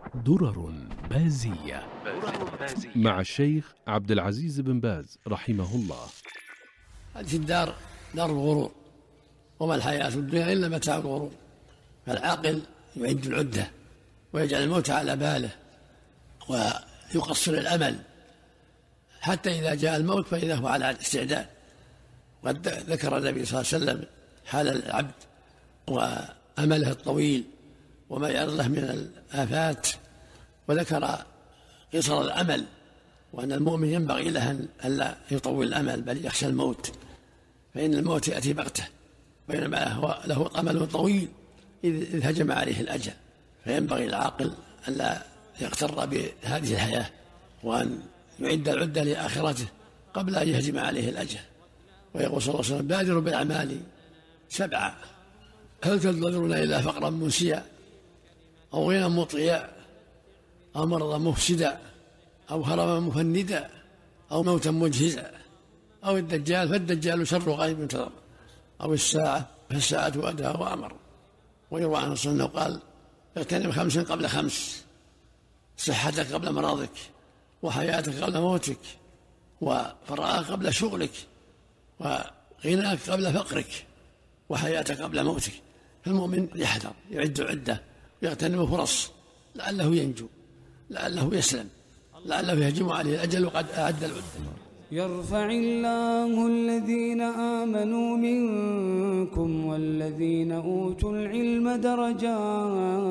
درر بازية مع الشيخ عبد العزيز بن باز رحمه الله. هذه الدار دار الغرور، وما الحياة الدنيا إلا متاع الغرور. فالعاقل يعد العدة ويجعل الموت على باله ويقصر الأمل حتى إذا جاء الموت فإذا هو على استعداد. قد ذكر النبي صلى الله عليه وسلم حال العبد وأمله الطويل وما يعرض له من الآفات، وذكر قصر الأمل وأن المؤمن ينبغي له ألا يطول الأمل بل يخشى الموت، فإن الموت يأتي بغته، بينما هو له أمل طويل إذ هجم عليه الأجل. فينبغي العاقل ألا يغتر بهذه الحياة وأن يعد العدة لآخرته قبل أن يهجم عليه الأجل. ويقول صلى الله عليه وسلم: بادروا بالأعمال 7، هل تنتظرون إلا فقرا منسيا أو غنى مطغيا أو مرضا مفسدا أو هرما مفندا أو موتا مجهزا أو الدجال فالدجال شر غيب ينتظر أو الساعة فالساعة أدهى وأمر. ويروى عنه صلى الله عليه وسلم قال: اغتنم 5 قبل 5، صحتك قبل مرضك، وحياتك قبل موتك، وفراغك قبل شغلك، وغناك قبل فقرك، وحياتك قبل موتك. فالمؤمن يحذر، يعد عدة ويغتنم فرص لعله ينجو، لعله يسلم، لعله يهجم عليه الأجل وقد أعد العدة. يرفع الله الذين آمنوا منكم والذين أوتوا العلم درجات